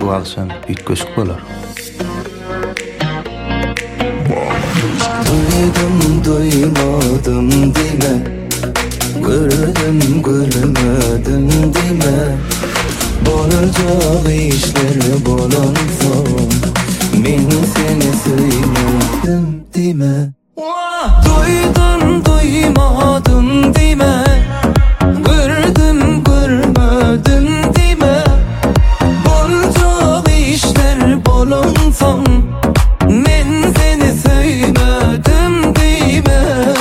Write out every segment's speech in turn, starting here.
tutib alsam büyütköşük bolar. Duydum duymadım deme, gördüm görmedim deme. Bolacak işler bolansa men seni söyledim deme. Duydum duymadım deme, gördüm görmedim deme. Bolacak işler bolansa men seni söyledim deme.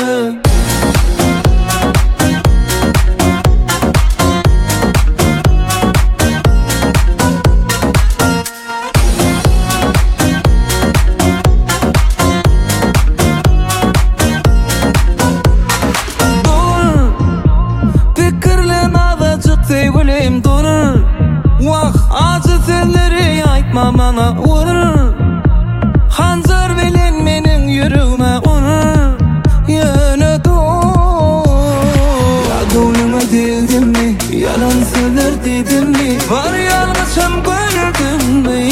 Sevgilim durur, vah acı selleri aytma bana vurur. Hanzar bilen menin yüreğime vurur. Yana dur. Ya gönlüme dedim mi, yalan söyler dedim mi? Var yalnızım gördüm mi?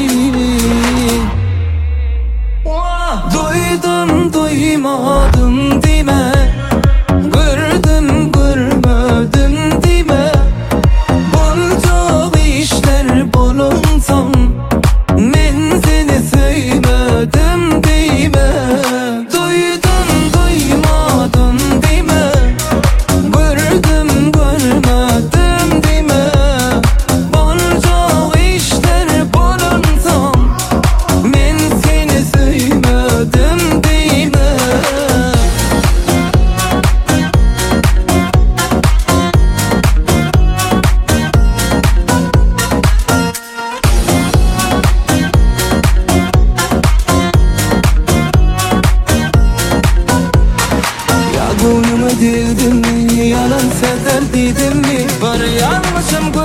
Duydum duymadım deme, gördüm görmedim deme. Bulunsam men seni sevmedim deme. Duydum duymadım deme, gördüm görmedim deme. Bolacak işler bulunsam men seni sevmedim deme. Gönlüme dedim mi, yalan sezer dedim mi? Var yanlışım